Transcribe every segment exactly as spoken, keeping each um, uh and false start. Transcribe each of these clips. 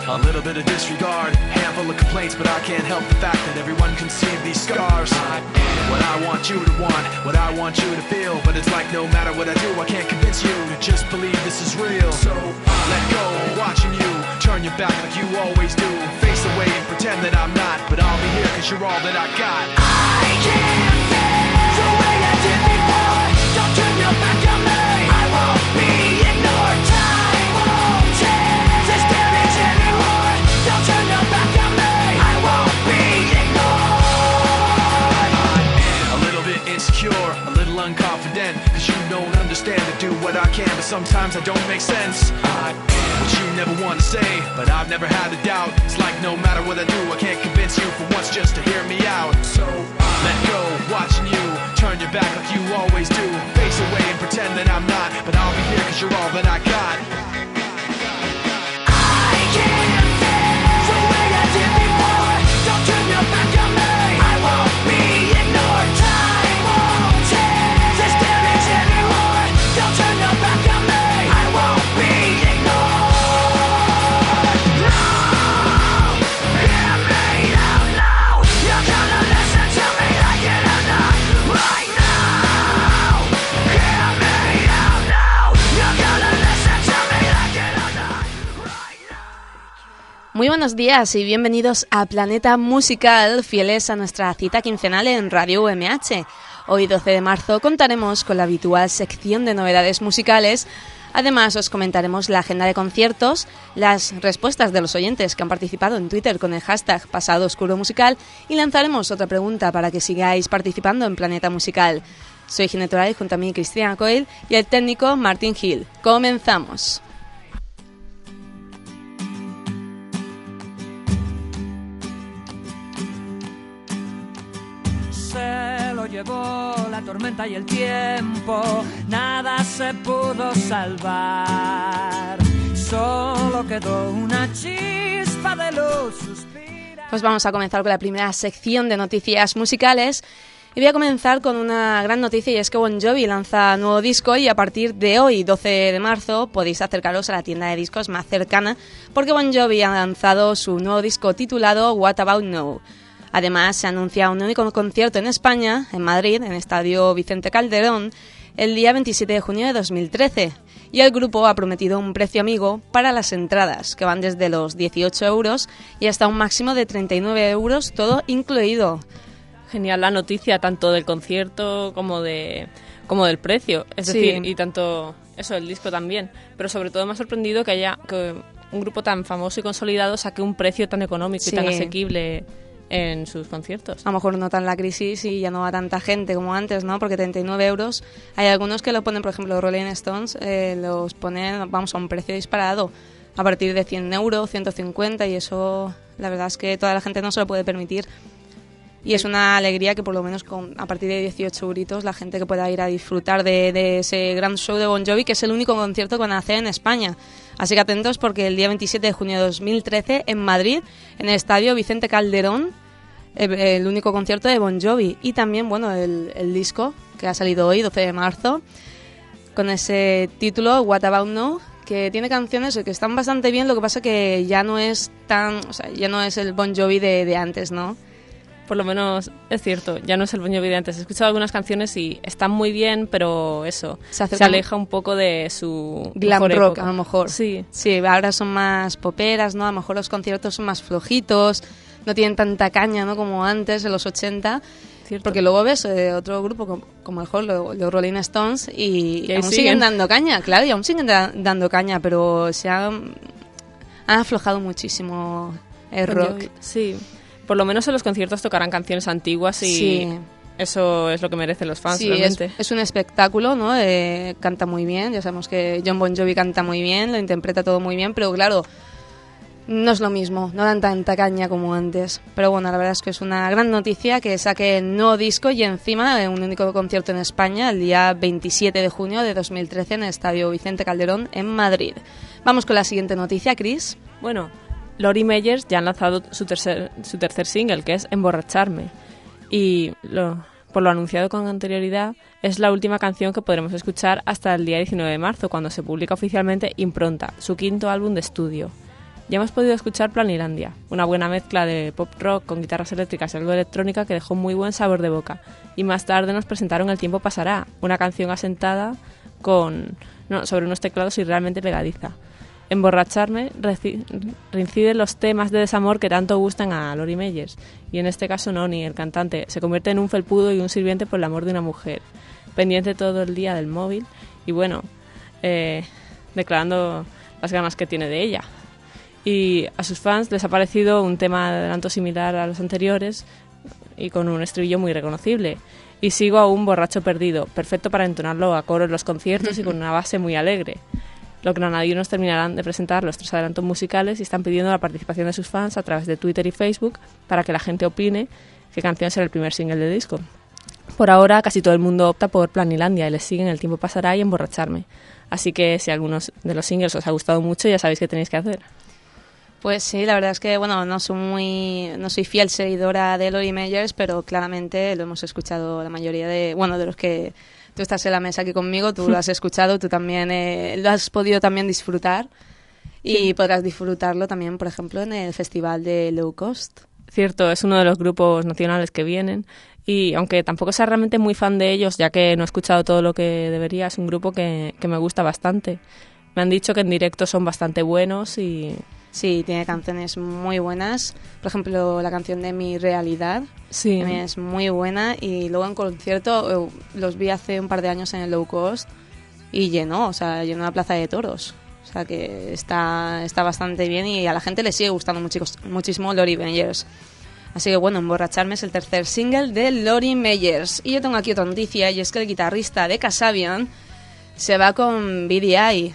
A little bit of disregard, handful of complaints, but I can't help the fact that everyone can see these scars. I am what I want you to want, what I want you to feel, but it's like no matter what I do, I can't convince you to just believe this is real. So let go, watching you turn your back like you always do. Face away and pretend that I'm not, but I'll be here cause you're all that I got. I can't feel the way I did before. Don't turn your back on me. I won't be ignored. Time won't change this damage anymore. Don't turn your back on me. I won't be ignored. I am a little bit insecure, a little unconfident, cause you don't understand to do what I can, but sometimes I don't make sense. I am what you never want to say, but I've never had a doubt. It's like no matter what I do, I can't convince you for once just to hear me out. So let go, watching you turn your back like you always do. Face away and pretend that I'm not, but I'll be here cause you're all that I got. I can't feel the way I did before. Don't turn your back on me. I won't be ignored. Time won't change this damage anymore. Don't turn your back on me. I won't be ignored. No, hear me out now. You're gonna listen to me like it or not. Right now, hear me out now. You're gonna listen to me like it or not. Right now. Muy buenos días y bienvenidos a Planeta Musical, fieles a nuestra cita quincenal en Radio U M H. Hoy, doce de marzo, contaremos con la habitual sección de novedades musicales. Además, os comentaremos la agenda de conciertos, las respuestas de los oyentes que han participado en Twitter con el hashtag Pasado Oscuro Musical y lanzaremos otra pregunta para que sigáis participando en Planeta Musical. Soy Ginetora y junto a mí Cristina Coyle y el técnico Martin Hill. ¡Comenzamos! Se lo llevó la tormenta y el tiempo, nada se pudo salvar, solo quedó una chispa de luz. Suspira. Pues vamos a comenzar con la primera sección de noticias musicales y voy a comenzar con una gran noticia, y es que Bon Jovi lanza nuevo disco y a partir de hoy, doce de marzo, podéis acercaros a la tienda de discos más cercana porque Bon Jovi ha lanzado su nuevo disco titulado What About Now. Además, se anuncia un único concierto en España, en Madrid, en el Estadio Vicente Calderón, el día veintisiete de junio de dos mil trece. Y el grupo ha prometido un precio amigo para las entradas, que van desde los dieciocho euros y hasta un máximo de treinta y nueve euros, todo incluido. Genial la noticia, tanto del concierto como de como del precio. Es Sí. decir, y tanto eso, el disco también. Pero sobre todo me ha sorprendido que haya que un grupo tan famoso y consolidado saque un precio tan económico Sí. y tan asequible en sus conciertos. A lo mejor notan la crisis y ya no va tanta gente como antes, ¿no? Porque treinta y nueve euros, hay algunos que lo ponen, por ejemplo, Rolling Stones, eh, los ponen, vamos, a un precio disparado, a partir de cien euros, ciento cincuenta, y eso, la verdad es que toda la gente no se lo puede permitir. Y es una alegría que por lo menos con, a partir de dieciocho euritos la gente que pueda ir a disfrutar de, de ese gran show de Bon Jovi, que es el único concierto que van a hacer en España. Así que atentos porque el día veintisiete de junio de dos mil trece en Madrid, en el Estadio Vicente Calderón, el, el único concierto de Bon Jovi. Y también, bueno, el, el disco que ha salido hoy, doce de marzo, con ese título, What About Now, que tiene canciones que están bastante bien, lo que pasa que ya no es tan, o sea, ya no es el Bon Jovi de, de antes, ¿no? Por lo menos es cierto, ya no es el Bon Jovi de antes. He escuchado algunas canciones y están muy bien, pero eso, Se hace se como aleja un poco de su glam mejor rock, época. a lo mejor. Sí. Sí, ahora son más poperas, ¿no? A lo mejor los conciertos son más flojitos, no tienen tanta caña, ¿no? Como antes, en los ochenta. Cierto. Porque luego ves eh, otro grupo como, como mejor los, los Rolling Stones y, Y ahí aún siguen. siguen. dando caña, claro, y aún siguen da- dando caña, pero se han, han aflojado muchísimo el Bon rock. Jovi, sí. Por lo menos en los conciertos tocarán canciones antiguas y Sí. eso es lo que merecen los fans, Sí, es, realmente. es un espectáculo, ¿no? Eh, canta muy bien, ya sabemos que Jon Bon Jovi canta muy bien, lo interpreta todo muy bien, pero claro, no es lo mismo, no dan tanta caña como antes. Pero bueno, la verdad es que es una gran noticia que saque el nuevo disco y encima un único concierto en España el día veintisiete de junio de dos mil trece en el Estadio Vicente Calderón en Madrid. Vamos con la siguiente noticia, Chris. Bueno, Lori Meyers ya han lanzado su tercer, su tercer single, que es Emborracharme. Y lo, por lo anunciado con anterioridad, es la última canción que podremos escuchar hasta el día diecinueve de marzo, cuando se publica oficialmente Impronta, su quinto álbum de estudio. ya hemos podido escuchar Planilandia, una buena mezcla de pop rock con guitarras eléctricas y algo de electrónica que dejó muy buen sabor de boca. Y más tarde nos presentaron El tiempo pasará, una canción asentada con no, sobre unos teclados y realmente pegadiza. Emborracharme reincide los temas de desamor que tanto gustan a Lori Meyers, y en este caso Noni, el cantante, se convierte en un felpudo y un sirviente por el amor de una mujer, pendiente todo el día del móvil y bueno, eh, declarando las ganas que tiene de ella. Y a sus fans les ha parecido un tema de adelanto similar a los anteriores y con un estribillo muy reconocible. Y sigo a un borracho perdido, perfecto para entonarlo a coro en los conciertos y con una base muy alegre. Los granadinos terminarán de presentar los tres adelantos musicales y están pidiendo la participación de sus fans a través de Twitter y Facebook para que la gente opine qué canción será el primer single del disco. Por ahora casi todo el mundo opta por Planilandia y les siguen El tiempo pasará y Emborracharme. Así que si algunos de los singles os ha gustado mucho, ya sabéis qué tenéis que hacer. Pues sí, la verdad es que bueno, no soy muy, no soy fiel seguidora de Lori Meyers, pero claramente lo hemos escuchado la mayoría de, bueno, de los que tú estás en la mesa aquí conmigo, tú lo has escuchado, tú también eh, lo has podido también disfrutar y sí. Podrás disfrutarlo también, por ejemplo, en el festival de Low Cost. Cierto, es uno de los grupos nacionales que vienen y aunque tampoco sea realmente muy fan de ellos, ya que no he escuchado todo lo que debería, es un grupo que, que me gusta bastante. Me han dicho que en directo son bastante buenos y... Sí, tiene canciones muy buenas. Por ejemplo, la canción de Mi Realidad sí. también es muy buena. Y luego en concierto los vi hace un par de años en el Low Cost y llenó, o sea, llenó la Plaza de Toros. O sea que está, está bastante bien y a la gente le sigue gustando muchísimo, muchísimo Lori Meyers. Así que bueno, Emborracharme es el tercer single de Lori Meyers. Y yo tengo aquí otra noticia y es que el guitarrista de Kasabian se va con B D I.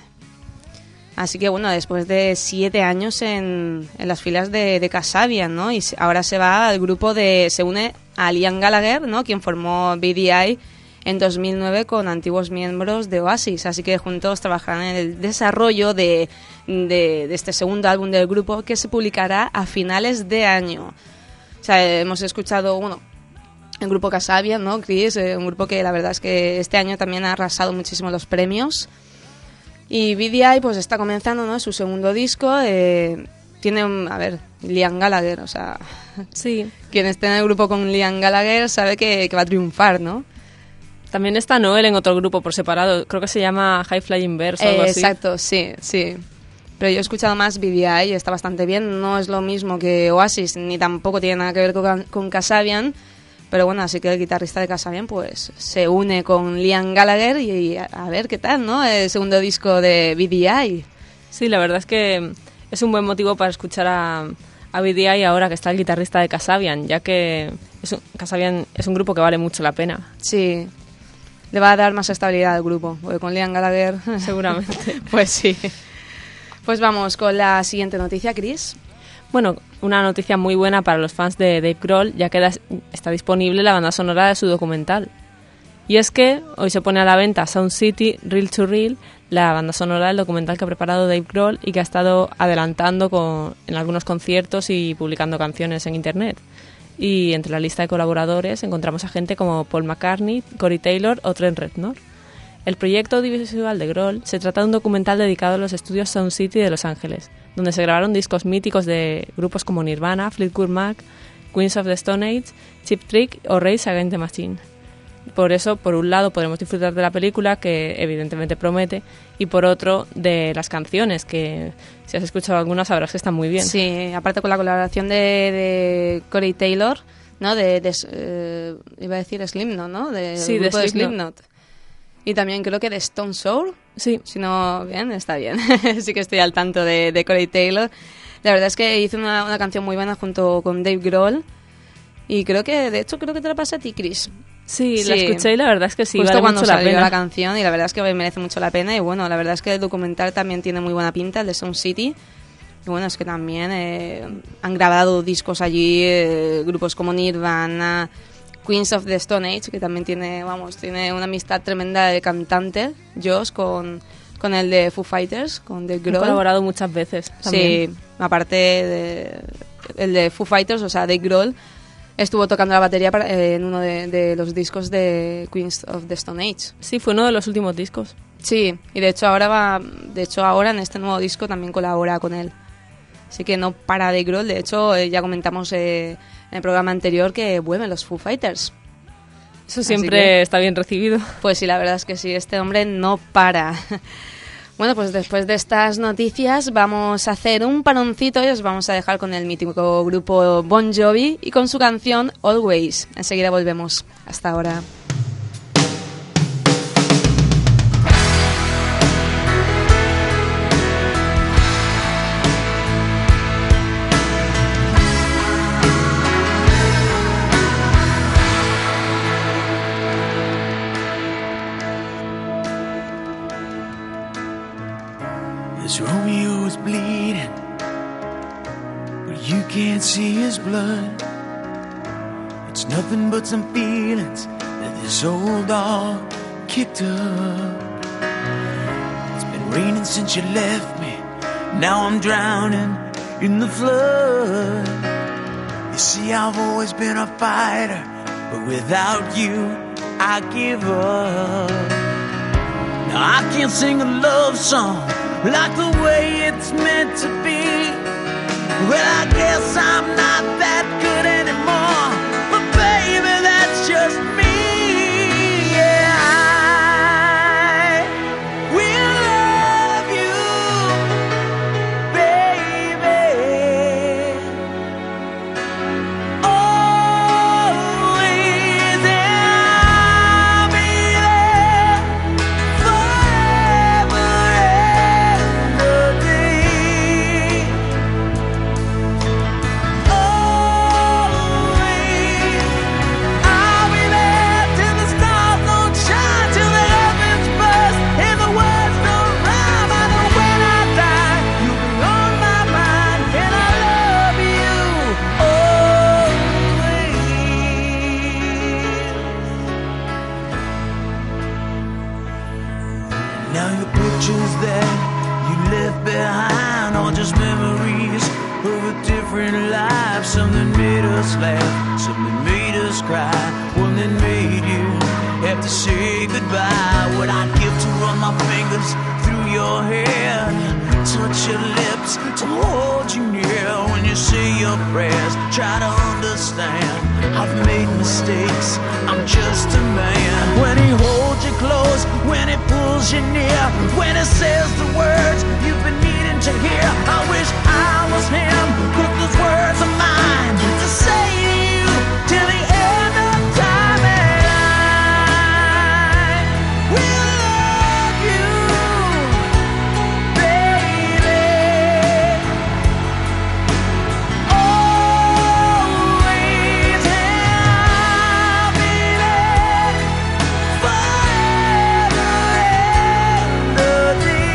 Así que bueno, después de siete años en, en las filas de, de Kasabian, ¿no? Y ahora se va al grupo de... se une a Liam Gallagher, ¿no? Quien formó B D I en dos mil nueve con antiguos miembros de Oasis. Así que juntos trabajarán en el desarrollo de, de, de este segundo álbum del grupo que se publicará a finales de año. O sea, hemos escuchado, bueno, el grupo Kasabian, ¿no? Chris, eh, un grupo que la verdad es que este año también ha arrasado muchísimo los premios. Y B D I pues está comenzando, ¿no? Su segundo disco. Eh, tiene, un, a ver, Liam Gallagher, o sea... Sí. Quien esté en el grupo con Liam Gallagher sabe que, que va a triunfar, ¿no? También está Noel en otro grupo por separado. Creo que se llama High Flying Birds o algo eh, así. Exacto, sí, sí. Pero yo he escuchado más B D I y está bastante bien. No es lo mismo que Oasis, ni tampoco tiene nada que ver con, con Kasabian. Pero bueno, así que el guitarrista de Kasabian pues se une con Liam Gallagher y, y a, a ver qué tal, ¿no? El segundo disco de B D I. Sí, la verdad es que es un buen motivo para escuchar a, a B D I ahora que está el guitarrista de Kasabian, ya que es un, Kasabian es un grupo que vale mucho la pena. Sí, le va a dar más estabilidad al grupo, porque con Liam Gallagher seguramente. Pues sí. Pues vamos con la siguiente noticia, Chris. Bueno, una noticia muy buena para los fans de Dave Grohl, ya que está disponible la banda sonora de su documental. Y es que hoy se pone a la venta Sound City, Real to Real, la banda sonora del documental que ha preparado Dave Grohl y que ha estado adelantando con, en algunos conciertos y publicando canciones en internet. Y entre la lista de colaboradores encontramos a gente como Paul McCartney, Corey Taylor o Trent Reznor. El proyecto audiovisual de Grohl se trata de un documental dedicado a los estudios Sound City de Los Ángeles, donde se grabaron discos míticos de grupos como Nirvana, Fleetwood Mac, Queens of the Stone Age, Cheap Trick o Rage Against the Machine. Por eso, por un lado, podremos disfrutar de la película, que evidentemente promete, y por otro, de las canciones, que si has escuchado algunas sabrás que están muy bien. Sí, aparte con la colaboración de, de Corey Taylor, ¿no? De, de eh, iba a decir Slipknot, ¿no? De, sí, grupo de de Slipknot. Slipknot. Y también creo que de Stone Sour. Sí. Si no, bien, está bien. Sí que estoy al tanto de, de Corey Taylor. La verdad es que hizo una, una canción muy buena junto con Dave Grohl. Y creo que, de hecho, creo que te la pasé a ti, Chris. Sí, sí, la escuché y la verdad es que sí, justo vale cuando mucho la salió pena. la canción y la verdad es que merece mucho la pena. Y bueno, la verdad es que el documental también tiene muy buena pinta, el de Sound City. Y bueno, es que también eh, han grabado discos allí, eh, grupos como Nirvana, Queens of the Stone Age, que también tiene, vamos, tiene una amistad tremenda de cantante, Josh, con, con el de Foo Fighters, con Dave Grohl. Han colaborado muchas veces también. Sí, aparte de el de Foo Fighters, o sea, Dave Grohl estuvo tocando la batería para, eh, en uno de, de los discos de Queens of the Stone Age. Sí, fue uno de los últimos discos. Sí, y de hecho ahora va, de hecho ahora en este nuevo disco también colabora con él. Así que no para Dave Grohl. De hecho, eh, ya comentamos eh, en el programa anterior que vuelven los Foo Fighters. Eso siempre que, está bien recibido. Pues sí, la verdad es que sí, este hombre no para. Bueno, pues después de estas noticias vamos a hacer un paroncito y os vamos a dejar con el mítico grupo Bon Jovi y con su canción Always. Enseguida volvemos. Hasta ahora. Romeo is bleeding, but you can't see his blood. It's nothing but some feelings that this old dog kicked up. It's been raining since you left me, now I'm drowning in the flood. You see, I've always been a fighter, but without you, I give up. Now I can't sing a love song like the way it's meant to be. Well, I guess I'm not that good anymore, but baby, that's just me. Yeah, I will love you, baby, always, and I'll be there forever. Something made us laugh, something made us cry, one that made you have to say goodbye. What I'd give to run my fingers through your hair, touch your lips, to hold you near. When you say your prayers, try to understand, I've made mistakes, I'm just a man. When he holds you close, when he pulls you near, when he says the words you've been needing to hear, I wish I was him, 'cause those words are mine to say to you till the end of time. And I will love you, baby, always, and I'll be there forever and a day.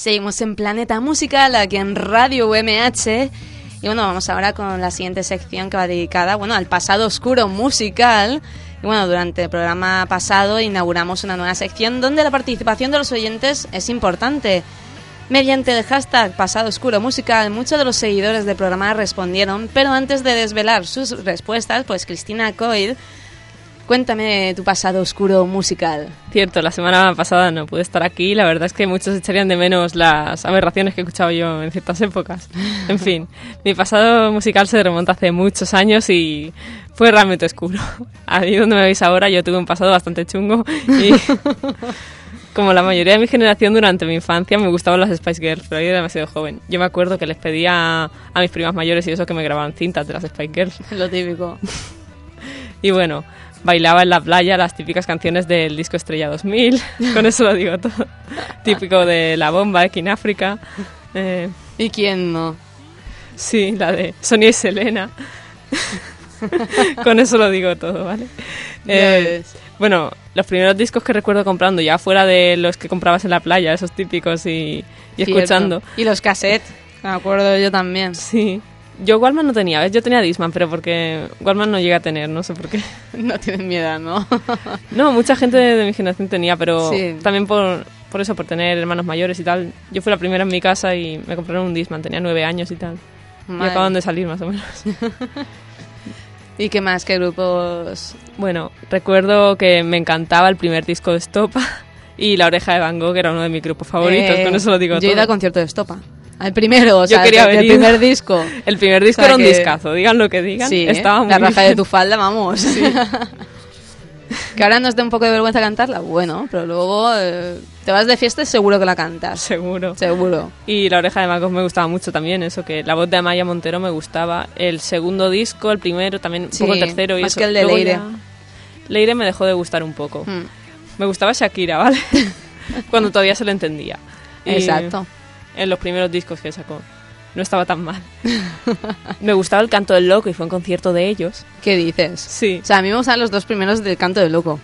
Seguimos en Planeta Musical, aquí en Radio U M H. Y bueno, vamos ahora con la siguiente sección que va dedicada, bueno, al pasado oscuro musical. Y bueno, durante el programa pasado inauguramos una nueva sección donde la participación de los oyentes es importante. Mediante el hashtag Pasado Oscuro Musical, muchos de los seguidores del programa respondieron, pero antes de desvelar sus respuestas, pues Cristina Coyle, cuéntame tu pasado oscuro musical. Cierto, la semana pasada no pude estar aquí. La verdad es que muchos echarían de menos las aberraciones que he escuchado yo en ciertas épocas. En fin, mi pasado musical se remonta hace muchos años y fue realmente oscuro. Ahí donde me veis ahora yo tuve un pasado bastante chungo y como la mayoría de mi generación durante mi infancia me gustaban las Spice Girls, pero yo era demasiado joven. Yo me acuerdo que les pedía a mis primas mayores y eso que me grababan cintas de las Spice Girls. Lo típico. Y bueno, bailaba en la playa las típicas canciones del disco Estrella dos mil, con eso lo digo todo. Típico de La Bomba, King África. Eh, ¿Y quién no? sí, la de Sonia y Selena. Con eso lo digo todo, ¿vale? Eh, bueno, los primeros discos que recuerdo comprando, ya fuera de los que comprabas en la playa, esos típicos y, y escuchando. Y los cassettes, me acuerdo yo también. Sí. Yo Walkman no tenía, ¿ves? Yo tenía Discman, pero porque Walkman no llega a tener, no sé por qué. No tienes miedo, ¿no? No, mucha gente de mi generación tenía, pero sí. También por, por eso, por tener hermanos mayores y tal. Yo fui la primera en mi casa y me compraron un Discman, tenía nueve años y tal. Madre. Y acaban de salir más o menos. ¿Y qué más? ¿Qué grupos? Bueno, recuerdo que me encantaba el primer disco de Estopa y La Oreja de Van Gogh, que era uno de mis grupos favoritos, eh, con eso lo digo yo todo. Yo he ido al concierto de Estopa. Al primero, o sea, yo quería el, el primer disco. El primer disco, o sea, era un que... discazo, digan lo que digan. Sí, estaba muy la raja bien. de tu falda, vamos. Sí. Que ahora nos dé un poco de vergüenza cantarla, bueno, pero luego eh, te vas de fiesta y seguro que la cantas. Seguro. Seguro. Y La Oreja de Van Gogh me gustaba mucho también, eso, que la voz de Amaya Montero me gustaba. El segundo disco, el primero, también un sí, poco el tercero. Y más eso. que el de Luego Leire. Ya... Leire me dejó de gustar un poco. Hmm. Me gustaba Shakira, ¿vale? Cuando todavía se lo entendía. Y exacto. En los primeros discos que sacó. No estaba tan mal. Me gustaba el Canto del Loco y fue un concierto de ellos. ¿Qué dices? Sí. O sea, a mí me gustan los dos primeros del Canto del Loco.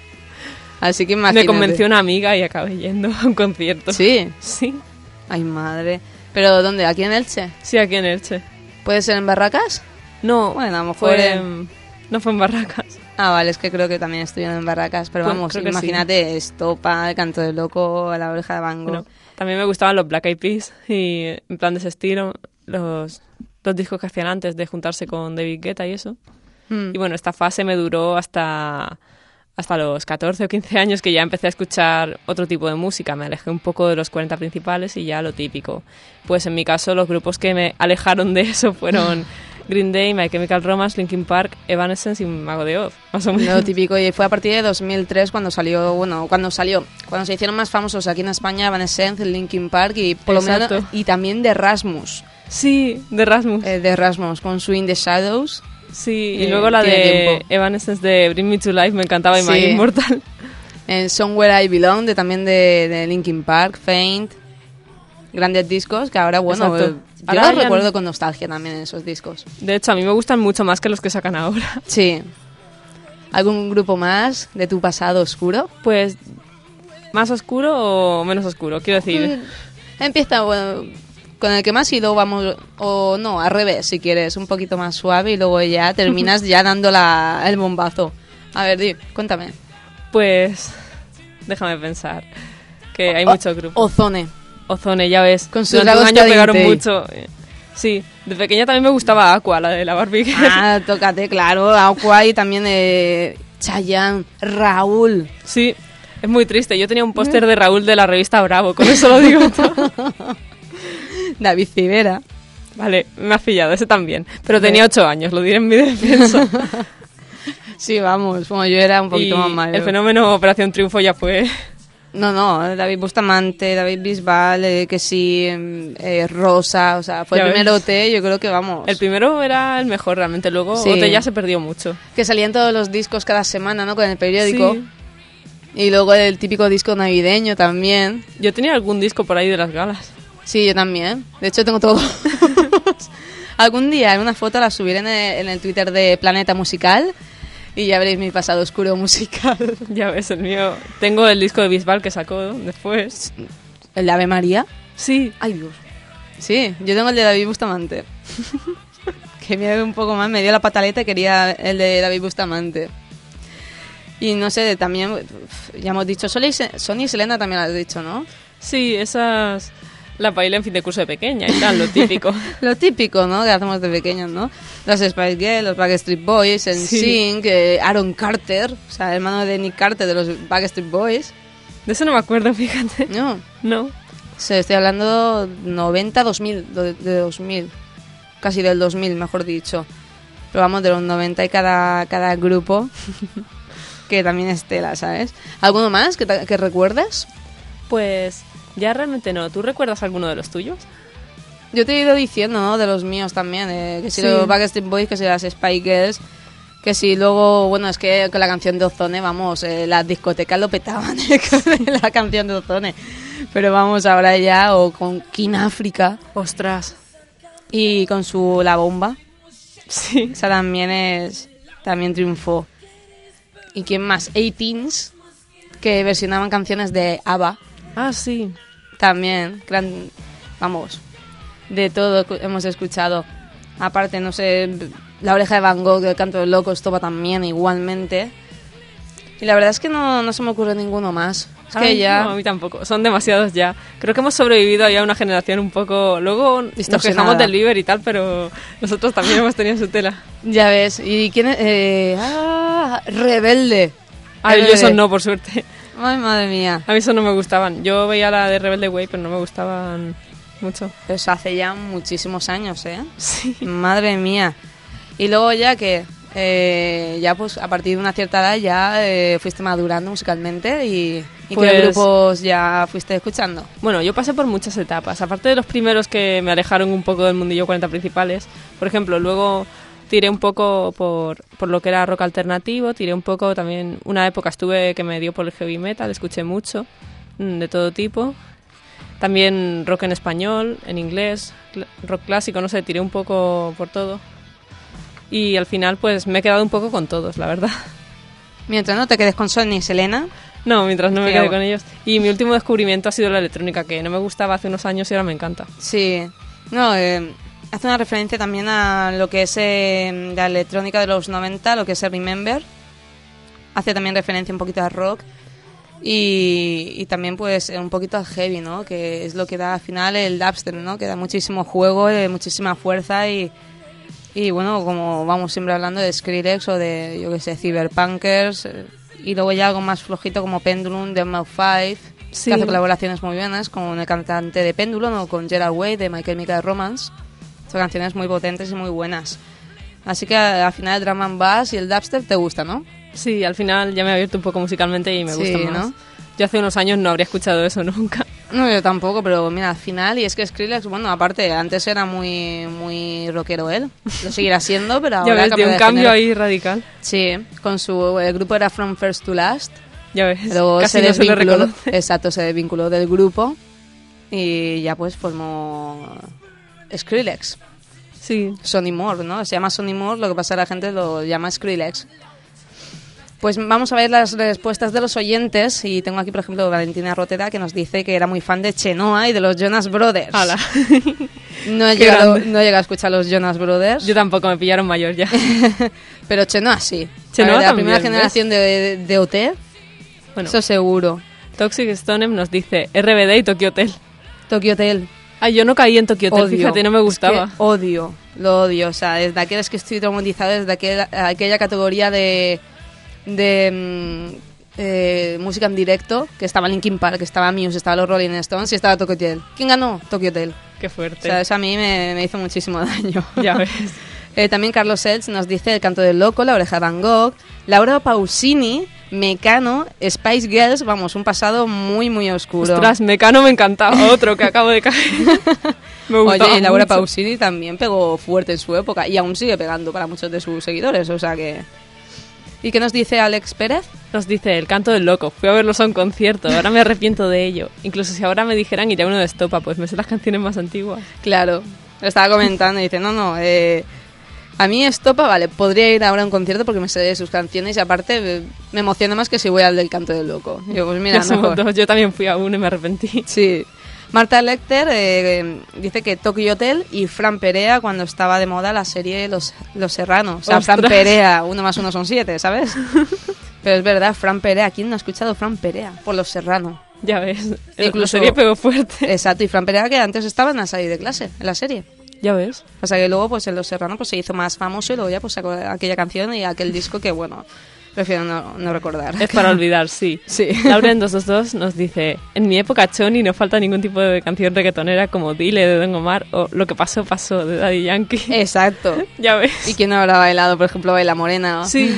Así que imagínate. Me convenció una amiga y acabé yendo a un concierto. ¿Sí? Sí. Ay, madre. ¿Pero dónde? ¿Aquí en Elche? Sí, aquí en Elche. ¿Puede ser en Barracas? No. Bueno, a lo mejor fue en... No fue en Barracas. Ah, vale, es que creo que también estuvieron en Barracas. Pero pues, vamos, sí. imagínate Estopa, El Canto del Loco, La Oreja de Van Gogh. Bueno, también me gustaban los Black Eyed Peas y en plan de ese estilo, los, los discos que hacían antes de juntarse con David Guetta y eso. Mm. Y bueno, esta fase me duró hasta, hasta los catorce o quince años, que ya empecé a escuchar otro tipo de música. Me alejé un poco de los cuarenta principales y ya lo típico. Pues en mi caso los grupos que me alejaron de eso fueron Green Day, My Chemical Romance, Linkin Park, Evanescence y Mago de Oz, más o menos. Lo típico, y fue a partir de dos mil tres cuando salió, bueno, cuando salió, cuando se hicieron más famosos aquí en España Evanescence, Linkin Park y por lo menos, y también de Rasmus. Sí, de Rasmus. Eh, de Rasmus, con su In the Shadows. Sí, y eh, luego la de tiempo. Evanescence de Bring Me to Life me encantaba, y sí. My Immortal. Eh, Somewhere I Belong, de, también de, de Linkin Park, Faint. Grandes discos que ahora, bueno, eh, yo ahora los hayan... recuerdo con nostalgia también en esos discos. De hecho, a mí me gustan mucho más que los que sacan ahora. Sí. ¿Algún grupo más de tu pasado oscuro? Pues, ¿más oscuro o menos oscuro? Quiero decir... Empieza, bueno, con el que más y luego vamos... O no, al revés, si quieres, un poquito más suave y luego ya terminas ya dando la, el bombazo. A ver, di, cuéntame. Pues, déjame pensar, que hay o, muchos grupos. Ozone. Ozone, ya ves. Con sus Durante un año pegaron mucho. Sí, de pequeña también me gustaba Aqua, la de la Barbie Girl. Ah, tócate, claro, Aqua y también eh, Chayanne, Raúl. Sí, es muy triste. Yo tenía un póster de Raúl de la revista Bravo, con eso lo digo todo. David Civera. Vale, me has pillado, ese también. Pero tenía ocho años, lo diré en mi defensa. Sí, vamos, como yo era un poquito y más mayor. El fenómeno Operación Triunfo ya fue... No, no, David Bustamante, David Bisbal, eh, que sí, eh, Rosa, o sea, fue ya el primer ves. O T, yo creo que vamos. El primero era el mejor realmente, luego sí. O T ya se perdió mucho. Que salían todos los discos cada semana, ¿no? Con el periódico. Sí. Y luego el típico disco navideño también. Yo tenía algún disco por ahí de las galas. Sí, yo también. De hecho, tengo todo. Algún día en una foto la subiré en el, en el Twitter de Planeta Musical. Y ya veréis mi pasado oscuro musical. Ya ves, el mío... Tengo el disco de Bisbal que sacó después. ¿El de Ave María? Sí. Ay, Dios. Sí, yo tengo el de David Bustamante. Que me un poco más, me dio la pataleta y quería el de David Bustamante. Y no sé, también, ya hemos dicho, Sony y Selena también lo has dicho, ¿no? Sí, esas la bailé en fin de curso de pequeña y tal, lo típico. Lo típico, ¿no? Que hacemos de pequeños, ¿no? Los Spice Girls, los Backstreet Boys, N Sync, sí. eh, Aaron Carter, o sea, hermano de Nick Carter de los Backstreet Boys. De eso no me acuerdo, fíjate. No. No. Sí, estoy hablando noventa, dos mil, de, de dos mil. Casi del dos mil, mejor dicho. Pero vamos, de los noventa y cada, cada grupo, que también es tela, ¿sabes? ¿Alguno más que, te, que recuerdes? Pues ya realmente no. ¿Tú recuerdas alguno de los tuyos? Yo te he ido diciendo, ¿no? De los míos también. Eh, que si sí. los Backstreet Boys, que si las Spice Girls, que si luego, bueno, es que con la canción de Ozone, vamos, eh, las discotecas lo petaban eh, con la canción de Ozone. Pero vamos, ahora ya, o con King África. Ostras. Y con su La Bomba. Sí. O sea, también es... También triunfó. ¿Y quién más? eighteens, que versionaban canciones de ABBA. Ah, sí. También, gran, vamos, de todo hemos escuchado. Aparte, no sé, La Oreja de Van Gogh, El Canto del Loco, esto va también igualmente. Y la verdad es que no, no se me ocurre ninguno más. Es que Ay, ya... No, a mí tampoco, son demasiados ya. Creo que hemos sobrevivido ya a una generación un poco... Luego nos quejamos del Bieber y tal, pero nosotros también hemos tenido su tela. Ya ves, ¿y quién es? Eh, ah, Rebelde. Ay, yo eso no, por suerte. Ay, madre mía. A mí eso no me gustaban. Yo veía la de Rebelde Way, pero no me gustaban mucho. Eso hace ya muchísimos años, ¿eh? Sí. Madre mía. Y luego ya que... Eh, ya pues a partir de una cierta edad ya eh, fuiste madurando musicalmente y, y pues, ¿qué grupos ya fuiste escuchando? Bueno, yo pasé por muchas etapas, aparte de los primeros que me alejaron un poco del mundillo cuarenta principales. Por ejemplo, luego tiré un poco por, por lo que era rock alternativo, tiré un poco también, una época estuve que me dio por el heavy metal, escuché mucho de todo tipo, también rock en español, en inglés, rock clásico, no sé, tiré un poco por todo. Y al final pues me he quedado un poco con todos, la verdad. Mientras no te quedes con Sony y Selena. No, mientras no me quede hago? con ellos. Y mi último descubrimiento ha sido la electrónica, que no me gustaba hace unos años y ahora me encanta. Sí, no, eh, hace una referencia también a lo que es eh, la electrónica de los noventa, lo que es el Remember. Hace también referencia un poquito al rock. Y, y también pues un poquito al heavy, ¿no? Que es lo que da al final el dubstep, ¿no? Que da muchísimo juego, eh, muchísima fuerza y... Y bueno, como vamos siempre hablando de Skrillex o de, yo qué sé, Cyberpunkers. Eh, y luego ya algo más flojito como Pendulum de M F cinco, sí. que hace colaboraciones muy buenas con el cantante de Pendulum o con Gerard Way de My Chemical Romance. Son canciones muy potentes y muy buenas. Así que al final el drum and bass y el dubstep te gusta, ¿no? Sí, al final ya me he abierto un poco musicalmente y me sí, gusta más. ¿no? Yo hace unos años no habría escuchado eso nunca. No, yo tampoco, pero mira, al final, y es que Skrillex, bueno, aparte, antes era muy muy rockero él, lo seguirá siendo, pero ahora... Ya ves, cambia de un de cambio género. ahí radical. Sí, con su... El grupo era From First to Last. Ya ves, Luego casi se no se le desvinculó, reconoce. exacto, se desvinculó del grupo y ya pues formó Skrillex. Sí. Sonny Moore, ¿no? Se llama Sonny Moore, lo que pasa es que la gente lo llama Skrillex. Pues vamos a ver las respuestas de los oyentes y tengo aquí, por ejemplo, Valentina Rotera que nos dice que era muy fan de Chenoa y de los Jonas Brothers. Hala. No he, Qué llegado, grande. no he llegado a escuchar los Jonas Brothers. Yo tampoco, me pillaron mayor ya. Pero Chenoa sí. Chenoa A ver, la también, primera ¿ves? generación de, de, de O T, Bueno, eso seguro. Toxic Stonem nos dice R B D y Tokyo Hotel. Tokyo Hotel. Ay, yo no caí en Tokyo Hotel, Odio. fíjate, no me gustaba. Es que odio, lo odio. O sea, desde aquellas que estoy traumatizada, desde aquel, aquella categoría de, de mm, eh, música en directo, que estaba Linkin Park, que estaba Muse, estaba los Rolling Stones y estaba Tokyo Hotel. ¿Quién ganó? Tokyo Hotel. Qué O fuerte. sea, eso a mí me, me hizo muchísimo daño. Ya ves. Eh, también Carlos Elch nos dice El Canto del Loco, La Oreja de Van Gogh, Laura Pausini, Mecano, Spice Girls, vamos, un pasado muy, muy oscuro. Ostras, Mecano me encantaba, otro que acabo de caer. Me gustaba Oye, y Laura mucho. Pausini también pegó fuerte en su época y aún sigue pegando para muchos de sus seguidores, o sea que... ¿Y qué nos dice Alex Pérez? Nos dice El Canto del Loco, fui a verlos a un concierto, ahora me arrepiento de ello. Incluso si ahora me dijeran iré a uno de Estopa, pues me sé las canciones más antiguas. Claro, lo estaba comentando y dice, no, no, eh, a mí Estopa, vale, podría ir ahora a un concierto porque me sé de sus canciones y aparte eh, me emociona más que si voy al del Canto del Loco. Y yo, pues mira, Ya somos mejor. dos, yo también fui a uno y me arrepentí. Sí. Marta Lecter eh, dice que Tokyo Hotel y Fran Perea cuando estaba de moda la serie Los, Los Serranos. O sea, ¡Ostras! Fran Perea, uno más uno son siete, ¿sabes? Pero es verdad, Fran Perea. ¿Quién no ha escuchado Fran Perea? Por Los Serranos. Ya ves, Incluso- la serie pegó fuerte. Exacto, y Fran Perea que antes estaba en la serie de clase, en la serie. Ya ves. O sea que luego pues en Los Serranos pues se hizo más famoso y luego ya pues sacó aquella canción y aquel disco que bueno, prefiero no, no recordar. Es para olvidar, sí. Sí. Lauren dos dos dos nos dice: en mi época choni no falta ningún tipo de canción reggaetonera como Dile de Don Omar o Lo que pasó, pasó de Daddy Yankee. Exacto. Ya ves. ¿Y quién no habrá bailado, por ejemplo, Baila Morena? ¿no? Sí.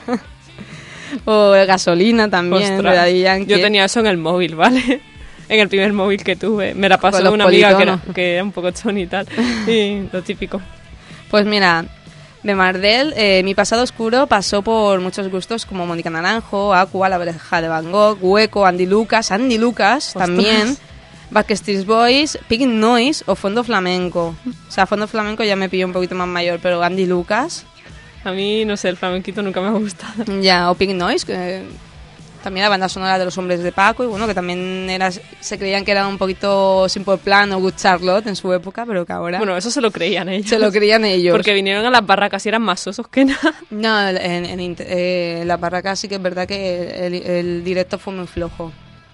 O Gasolina también, Ostras, de Daddy Yankee. yo tenía eso en el móvil, ¿vale? En el primer móvil que tuve. Me la pasó Con los una amiga que era, politonos. que era un poco choni y tal. Y lo típico. Pues mira, de Mardel, eh, mi pasado oscuro pasó por muchos gustos como Mónica Naranjo, Aqua, La Verja de Van Gogh, Hueco, Andy Lucas, Andy Lucas Ostras. también, Backstreet Boys, Pink Noise o Fondo Flamenco. O sea, Fondo Flamenco ya me pilló un poquito más mayor, pero Andy Lucas, A mí, no sé, el flamenquito nunca me ha gustado. ya, o Pink Noise, que también la banda sonora de Los Hombres de Paco, y bueno, que también era, se creían que era un poquito Simple Plan o Good Charlotte en su época, pero que ahora Bueno, eso se lo creían ellos. se lo creían ellos. Porque vinieron a las barracas y eran más sosos que nada. No, en, en, int- eh, en la barraca sí que es verdad que el, el directo fue muy flojo.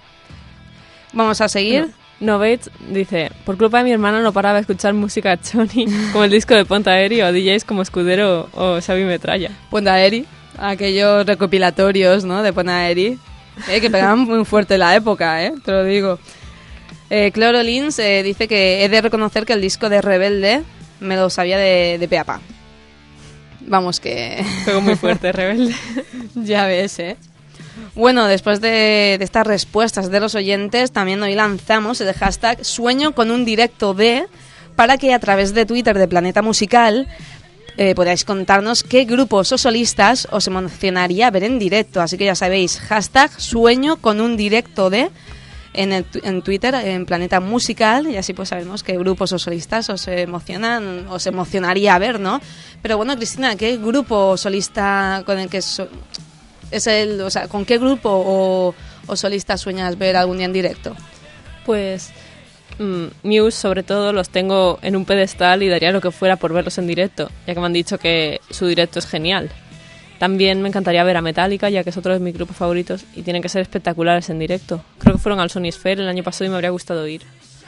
Vamos a seguir. Novate dice: por culpa de mi hermana no paraba de escuchar música choni, como el disco de Ponta Aeri o D Js como Escudero o Xavi Metralla. Pontaeri, aquellos recopilatorios, ¿no? De Pontaeri, eh, que pegaban muy fuerte en la época, ¿eh? Te lo digo. Eh, Cloro Lins eh, dice que he de reconocer que el disco de Rebelde me lo sabía de, de pe a pa. Vamos que... Pegó muy fuerte, Rebelde. Ya ves, ¿eh? Bueno, después de, de estas respuestas de los oyentes, también hoy lanzamos el hashtag Sueño con un directo de, para que a través de Twitter de Planeta Musical eh, podáis contarnos qué grupos o solistas os emocionaría ver en directo. Así que ya sabéis, hashtag Sueño con un directo de en, el, en Twitter, en Planeta Musical, y así pues sabemos qué grupos o solistas os emocionan, os emocionaría ver, ¿no? Pero bueno, Cristina, ¿qué grupo o solista con el que... So- es el, o sea, ¿con qué grupo o, o solista sueñas ver algún día en directo? Pues mm, Muse, sobre todo, los tengo en un pedestal y daría lo que fuera por verlos en directo, ya que me han dicho que su directo es genial. También me encantaría ver a Metallica, ya que es otro de mis grupos favoritos y tienen que ser espectaculares en directo. Creo que fueron al Sony Sphere el año pasado y me habría gustado ir.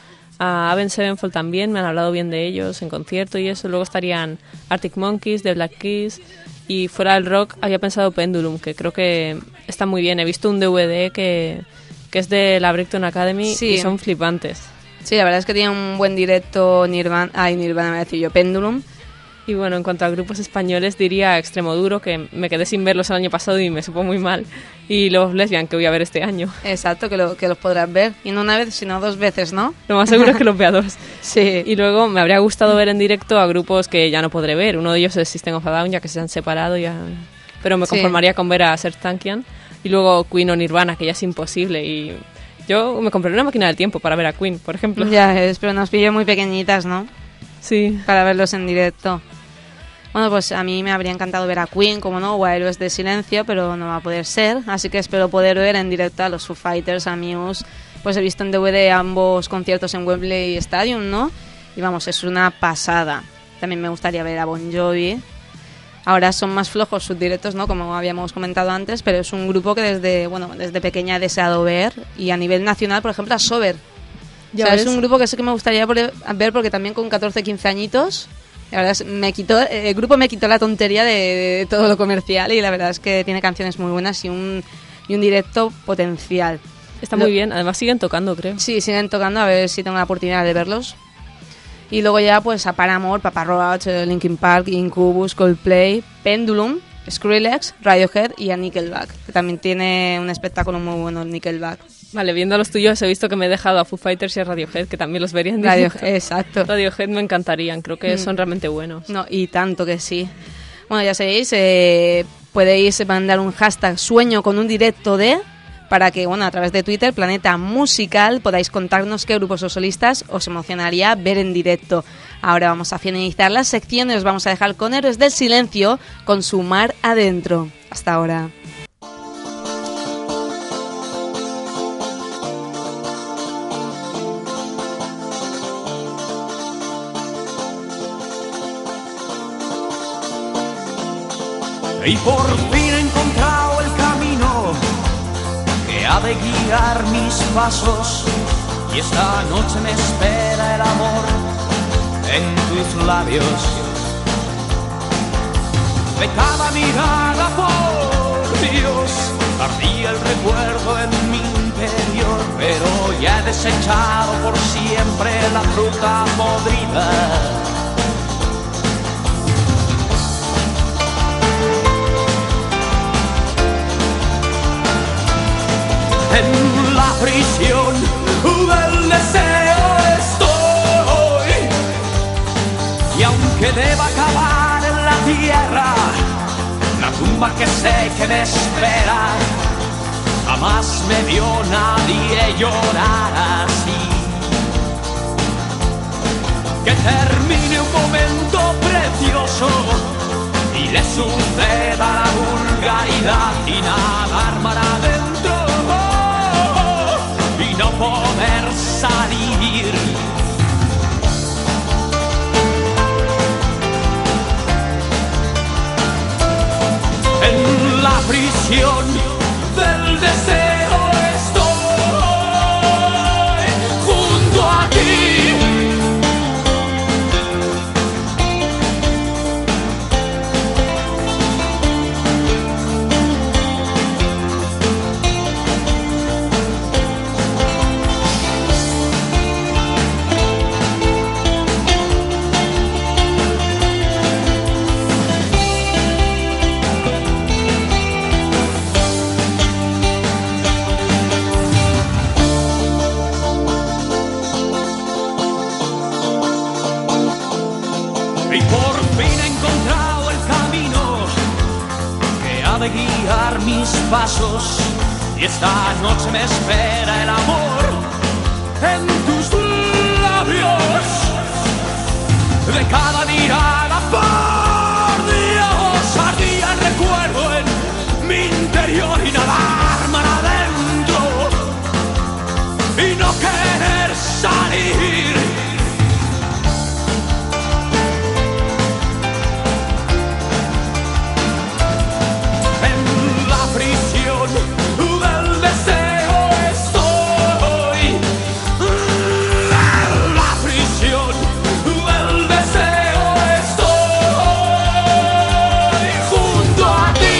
A Avenged Sevenfold también, me han hablado bien de ellos en concierto y eso. Luego estarían Arctic Monkeys, The Black Keys. Y fuera del rock había pensado Pendulum, que creo que está muy bien. He visto un D V D que, que es de la Breakdown Academy Sí. y son flipantes. Sí, la verdad es que tiene un buen directo Nirvana, ay, Nirvana me voy a decir yo, Pendulum. Y bueno, en cuanto a grupos españoles diría Extremoduro, que me quedé sin verlos el año pasado y me supo muy mal. Y los Lesbian, que voy a ver este año. Exacto, que, lo, que los podrás ver. Y no una vez, sino dos veces, ¿no? Lo más seguro es que los vea dos. Sí. Y luego me habría gustado ver en directo a grupos que ya no podré ver. Uno de ellos es System of a Down, ya que se han separado. ya Pero me Sí. conformaría con ver a Serj Tankian. Y luego Queen o Nirvana, que ya es imposible. Y yo me compré una máquina del tiempo para ver a Queen, por ejemplo. Ya es, pero nos pilló muy pequeñitas, ¿no? Sí. Para verlos en directo. Bueno, pues a mí me habría encantado ver a Queen, como no, o a Héroes de Silencio, pero no va a poder ser. Así que espero poder ver en directo a los Foo Fighters, a Muse. Pues he visto en D V D ambos conciertos en Wembley Stadium, ¿no? Y vamos, es una pasada. También me gustaría ver a Bon Jovi. Ahora son más flojos sus directos, ¿no? Como habíamos comentado antes, pero es un grupo que desde, bueno, desde pequeña he deseado ver. Y a nivel nacional, por ejemplo, a Sober. Ya O sea, ves. es un grupo que sí que me gustaría por- ver porque también con catorce, quince añitos, la verdad es, me quitó, el grupo me quitó la tontería de, de todo lo comercial y la verdad es que tiene canciones muy buenas y un, y un directo potencial. Está Lo- muy bien. Además siguen tocando, creo. Sí, siguen tocando, a ver si tengo la oportunidad de verlos. Y luego ya pues a Paramore, Papa Roach, eh, Linkin Park, Incubus, Coldplay, Pendulum, Skrillex, Radiohead y a Nickelback, que también tiene un espectáculo muy bueno Nickelback. Vale, viendo los tuyos he visto que me he dejado a Foo Fighters y a Radiohead, que también los vería en directo. Radiohead, exacto. Radiohead me encantarían, creo que Mm. son realmente buenos. No, y tanto que sí. Bueno, ya sabéis, eh, podéis mandar un hashtag sueño con un directo de, para que, bueno, a través de Twitter, Planeta Musical, podáis contarnos qué grupos o solistas os emocionaría ver en directo. Ahora vamos a finalizar la sección y os vamos a dejar con Héroes del Silencio, con su Mar Adentro. Hasta ahora. Y por fin he encontrado el camino que ha de guiar mis pasos. Y esta noche me espera el amor en tus labios. De cada mirada, por Dios, ardía el recuerdo en mi interior. Pero ya he desechado por siempre la fruta podrida. En la prisión del deseo estoy, y aunque deba acabar en la tierra, la tumba que sé que me espera, jamás me vio nadie llorar así. Que termine un momento precioso y le suceda la vulgaridad y nadar mar adentro y no poder salir. En la prisión del deseo estoy junto a ti. De guiar mis pasos, y esta noche me espera el amor en tus labios. De cada mirada, por Dios, ardía el recuerdo en mi interior y nadar mar adentro y no querer salir. Del deseo estoy, en la prisión del deseo estoy junto a ti.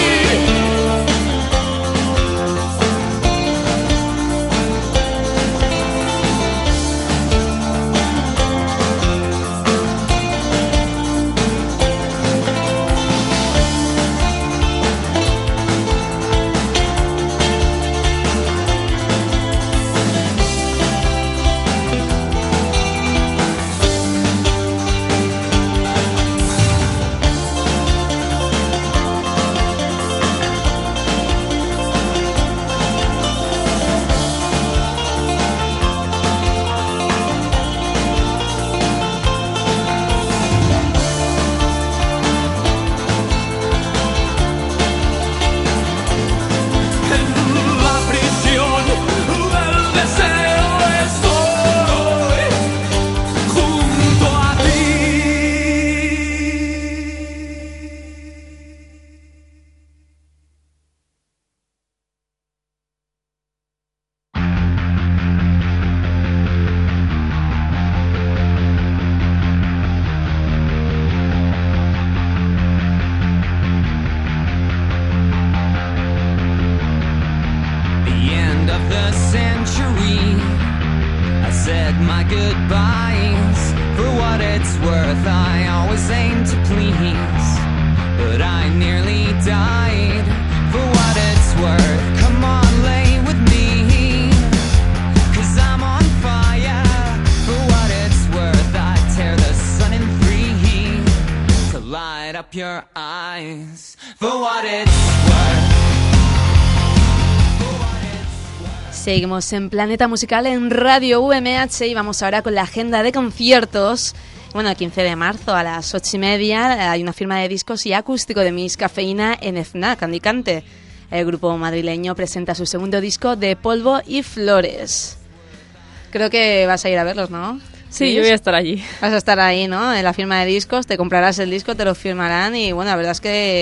Seguimos en Planeta Musical en Radio U M H y vamos ahora con la agenda de conciertos. Bueno, el quince de marzo a las ocho y media hay una firma de discos y acústico de Miss Cafeína en FNAC, Alicante. El grupo madrileño presenta su segundo disco de Polvo y Flores. Creo que vas a ir a verlos, ¿no? Sí, ¿Sí? Yo voy a estar allí. Vas a estar ahí, ¿no? En la firma de discos, te comprarás el disco, te lo firmarán y bueno, la verdad es que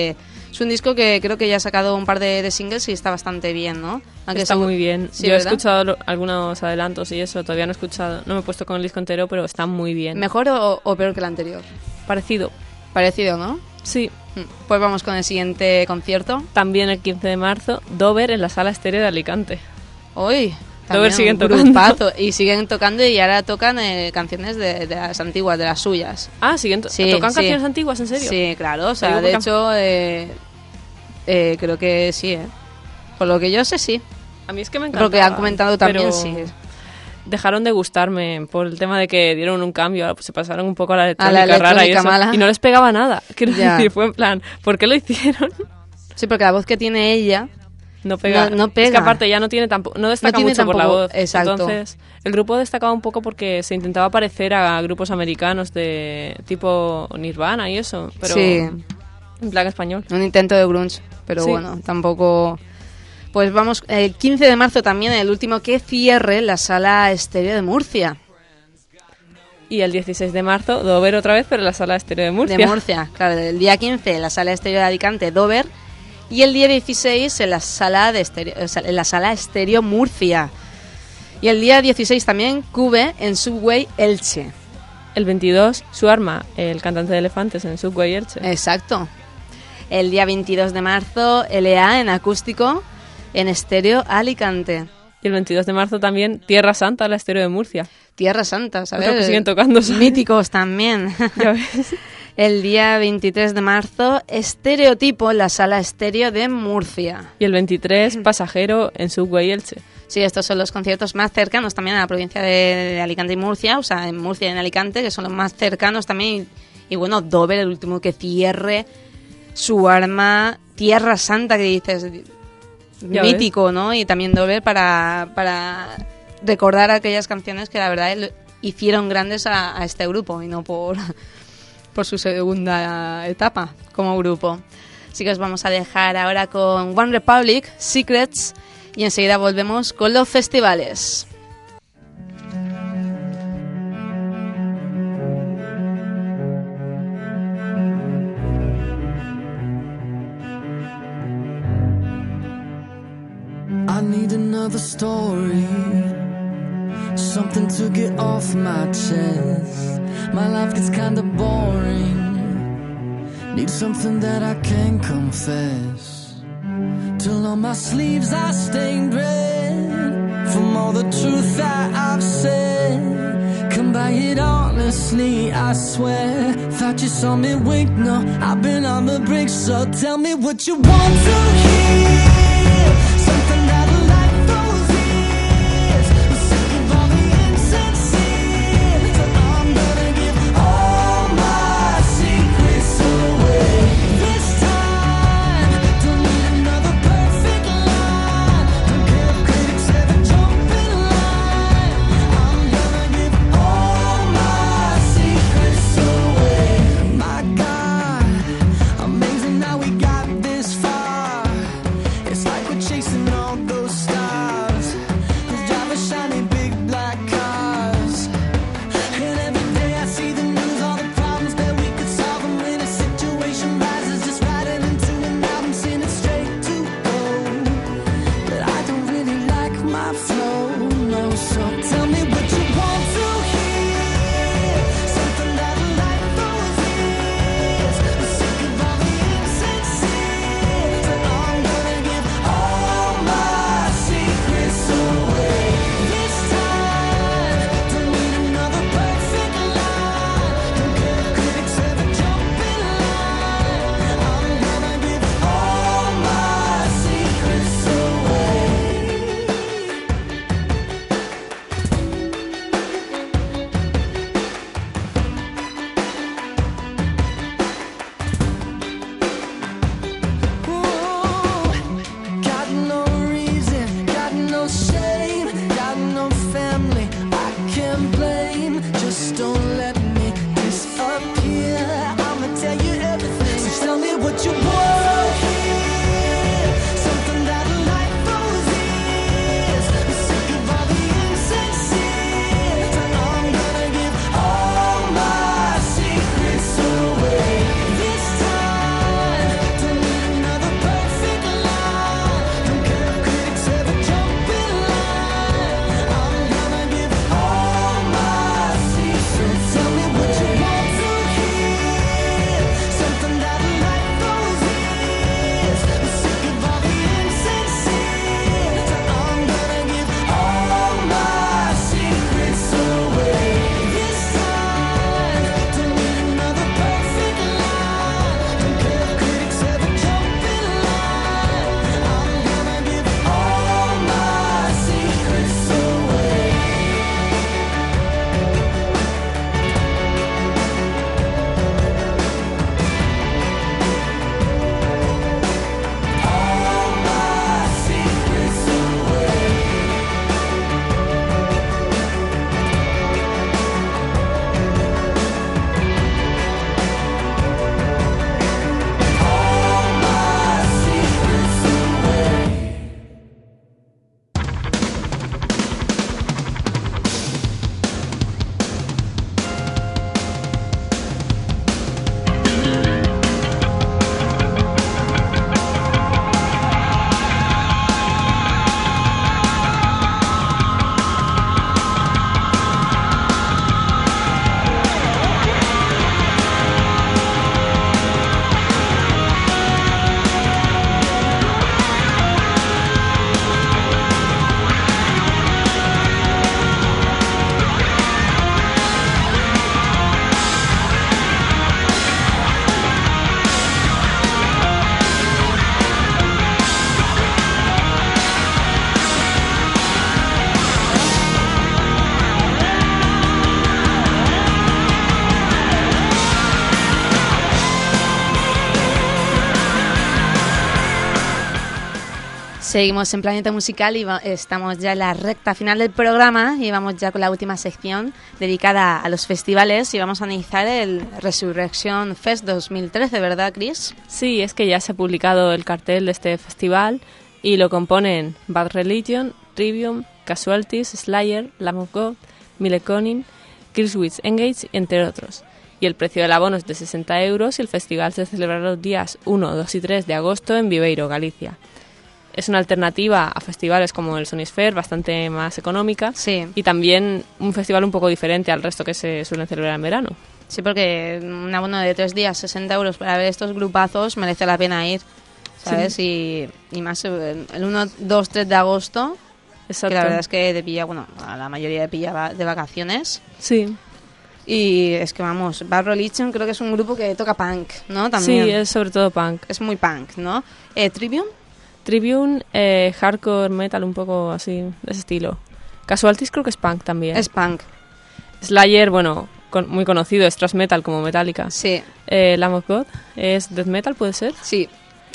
Es un disco que creo que ya ha sacado un par de, de singles y está bastante bien, ¿no? Aunque está seguro- muy bien. Sí, Yo he ¿verdad? escuchado lo- algunos adelantos y eso, todavía no he escuchado, no me he puesto con el disco entero, pero está muy bien. ¿Mejor o, o peor que el anterior? Parecido. Parecido, ¿no? Sí. Mm. Pues vamos con el siguiente concierto. También el quince de marzo, Dover en la Sala Estéreo de Alicante. Hoy. Dover siguen un tocando. grupazo. Y siguen tocando y ahora tocan eh, canciones de, de las antiguas, de las suyas. Ah, ¿siguen to- Sí, ¿tocan sí. canciones antiguas, en serio? Sí, claro. O sea, Digo, de porque- hecho, eh, eh, creo que sí, ¿eh? Por lo que yo sé, sí. A mí es que me Lo encantaba. que han comentado también, pero sí. Dejaron de gustarme por el tema de que dieron un cambio, ahora, pues, se pasaron un poco a la A la electrónica, rara y electrónica eso, mala. y no les pegaba nada. Quiero Ya. decir, fue en plan, ¿por qué lo hicieron? Sí, porque la voz que tiene ella... No pega. No- no Es pega. que aparte ya no tiene tampoco, no destaca No tiene mucho por la tampoco- voz. exacto. Entonces, el grupo destacaba un poco porque se intentaba parecer a grupos americanos de tipo Nirvana y eso, pero Sí. en plan español. Un intento de grunge, pero Sí. bueno, tampoco... Pues vamos, el quince de marzo también, el último que cierre la Sala Estéreo de Murcia. Y el dieciséis de marzo, Dover otra vez, pero en la Sala Estéreo de Murcia. De Murcia, claro, el día quince la Sala Estéreo de Alicante, Dover, y el día dieciséis en la Sala de Estéreo, o sea, en la Sala Estéreo Murcia. Y el día dieciséis también Cube en Subway Elche. El veintidós, su arma, el cantante de Elefantes en Subway Elche. Exacto. El día veintidós de marzo L A en acústico en Estéreo Alicante. Y el veintidós de marzo también, Tierra Santa, la Estéreo de Murcia. Tierra Santa, ¿sabes? Otro que siguen tocando, ¿sabes? Míticos también. Ya ves. El día veintitrés de marzo, Estereotipo en la Sala Estéreo de Murcia. Y el veintitrés, Pasajero en Subway Elche. Sí, estos son los conciertos más cercanos también a la provincia de, de Alicante y Murcia, o sea, en Murcia y en Alicante, que son los más cercanos también. Y, y bueno, Dover, el último que cierre, su arma, Tierra Santa, que dices, Ya mítico, ¿no? Y también Dover para, para recordar aquellas canciones que la verdad lo hicieron grandes a, a este grupo y no por, por su segunda etapa como grupo. Así que os vamos a dejar ahora con One Republic, Secrets, y enseguida volvemos con los festivales. I need another story, something to get off my chest. My life gets kinda boring, need something that I can confess. Till on my sleeves I stained red from all the truth that I've said. Come by it honestly, I swear. Thought you saw me wink, no, I've been on the brink. So tell me what you want to hear, something that'll light those ears. I'm sick of all the insincere, so I'm gonna give all my secrets away. This time, don't need another perfect line. Don't care if critics ever jump in line. I'm gonna give all my secrets away. My God, amazing how we got this far. It's like we're chasing all those stars, who's driving shiny big black cars. And every day I see the news, all the problems that we could solve. And when a situation rises, just writing into an album, send it straight to gold. But I don't really like my flow, no. So tell me what you want to hear, something that'll light those ears. I'm sick of all the insincere, so I'm gonna give all my secrets away. This time, don't need another perfect line. Don't care if critics ever jump in line. I'm gonna give all my secrets away. Seguimos en Planeta Musical y va- estamos ya en la recta final del programa y vamos ya con la última sección dedicada a los festivales y vamos a analizar el Resurrection Fest dos mil trece, ¿verdad, Chris? Sí, es que ya se ha publicado el cartel de este festival y lo componen Bad Religion, Trivium, Casualties, Slayer, Lamb of God, Millencolin, Killswitch Engage, entre otros. Y el precio del abono es de sesenta euros y el festival se celebrará los días uno, dos y tres de agosto en Viveiro, Galicia. Es una alternativa a festivales como el Sonisphere, bastante más económica. Sí. Y también un festival un poco diferente al resto que se suelen celebrar en verano. Sí, porque un abono de tres días, sesenta euros para ver estos grupazos, merece la pena ir, ¿sabes? Sí. Y, y más el uno, dos, tres de agosto, Exacto. que la verdad es que te pilla, bueno, a la mayoría de pilla va- de vacaciones. Sí. Y es que vamos, Bad Religion creo que es un grupo que toca punk, ¿no? También. Sí, es sobre todo punk. Es muy punk, ¿no? Eh, Trivium, Tribune, eh, hardcore metal, un poco así, de ese estilo. Casualties creo que es punk también. es punk, Slayer, bueno, con- muy conocido, es thrash metal como Metallica. sí, Eh, Lamb of God es death metal, ¿puede ser? sí.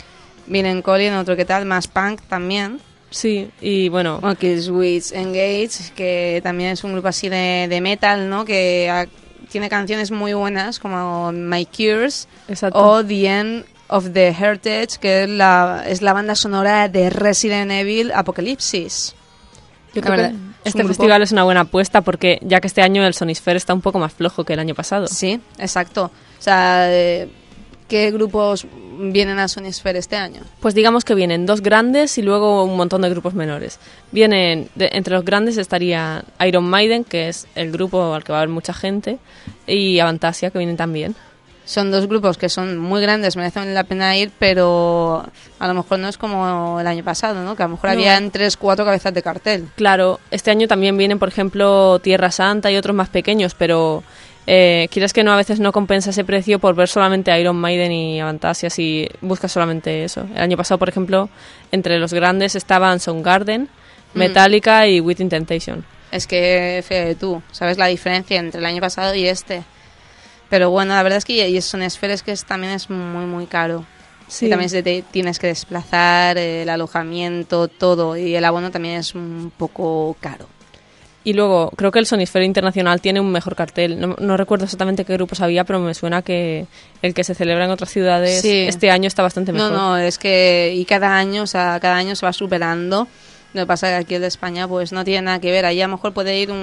Vienen Colin, otro que tal, más punk también. Sí, y bueno, Bueno, Killswitch Engage, que también es un grupo así de, de metal, ¿no? Que ha- tiene canciones muy buenas como My Cures exacto. o The End of the Heritage, que es la, es la banda sonora de Resident Evil Apocalipsis. Yo la creo verdad, que es este un grupo- festival es una buena apuesta porque ya que este año el Sonisphere está un poco más flojo que el año pasado. Sí, exacto. O sea, eh, ¿qué grupos vienen a Sonisphere este año? Pues digamos que vienen dos grandes y luego un montón de grupos menores. Vienen, de- entre los grandes estaría Iron Maiden, que es el grupo al que va a haber mucha gente, y Avantasia, que vienen también. Son dos grupos que son muy grandes, merecen la pena ir, pero a lo mejor no es como el año pasado, ¿no? Que a lo mejor No. habían tres, cuatro cabezas de cartel. Claro, este año también vienen, por ejemplo, Tierra Santa y otros más pequeños, pero eh, quieres que no, a veces no compensa ese precio por ver solamente a Iron Maiden y Avantasia si buscas solamente eso. El año pasado, por ejemplo, entre los grandes estaban Soundgarden, Metallica y Within Temptation. Es que, fíjate tú, ¿sabes la diferencia entre el año pasado y este? Pero bueno, la verdad es que y son esferas que es, también es muy, muy caro. Sí. Y también se te tienes que desplazar, el alojamiento, todo. Y el abono también es un poco caro. Y luego, creo que el Sonisphere Internacional tiene un mejor cartel. No, no recuerdo exactamente qué grupos había, pero me suena que el que se celebra en otras ciudades Sí. este año está bastante mejor. No, no, es que y cada año, o sea, cada año se va superando. Lo que pasa es que aquí el de España pues no tiene nada que ver. Ahí a lo mejor puede ir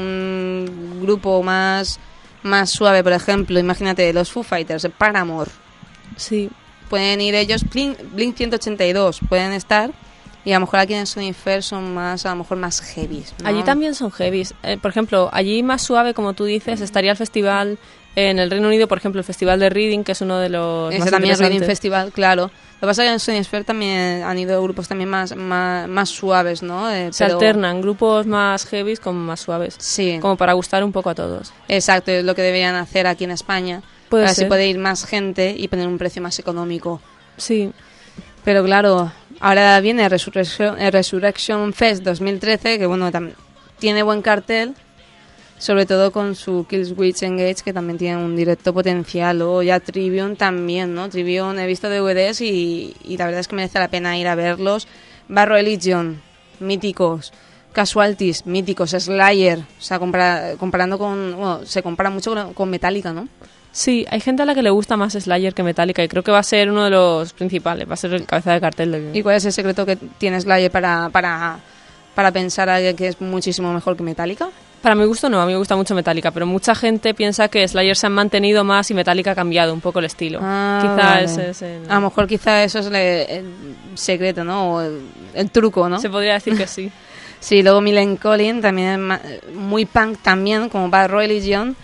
un grupo más, más suave, por ejemplo. Imagínate, los Foo Fighters, Paramore. Sí. Pueden ir ellos, Blink, Blink ciento ochenta y dos pueden estar. Y a lo mejor aquí en Sonisphere son más, a lo mejor más heavies, ¿no? Allí también son heavies. Eh, por ejemplo, allí más suave, como tú dices, estaría el festival en el Reino Unido, por ejemplo, el festival de Reading, que es uno de los Ese más también es Reading interesantes. Festival, claro. Lo que pasa es que en Sonisphere también han ido grupos también más, más, más suaves, ¿no? Eh, Se pero- alternan grupos más heavies con más suaves. Sí. Como para gustar un poco a todos. Exacto, es lo que deberían hacer aquí en España. Puede para así ser. poder ir más gente y poner un precio más económico. Sí. Pero claro, ahora viene Resurrection, eh, Resurrection Fest dos mil trece, que bueno, tam- tiene buen cartel, sobre todo con su Killswitch Engage, que también tiene un directo potencial, o ya Trivium también, ¿no? Trivium he visto D V Ds y, y la verdad es que merece la pena ir a verlos. Bad Religion, míticos. Casualties, míticos. Slayer, o sea, compara- comparando con... Bueno, se compara mucho con, con Metallica, ¿no? Sí, hay gente a la que le gusta más Slayer que Metallica y creo que va a ser uno de los principales, va a ser el cabeza de cartel. De... ¿Y cuál es el secreto que tiene Slayer para, para, para pensar a alguien que es muchísimo mejor que Metallica? Para mi gusto no, a mí me gusta mucho Metallica, pero mucha gente piensa que Slayer se han mantenido más y Metallica ha cambiado un poco el estilo. Ah, Quizá vale. ese es el... A lo mejor quizá eso es le- el secreto, ¿no? O el, el truco, ¿no? Se podría decir que sí. Sí, luego Millencolin, también es ma- muy punk también, como Bad Religion.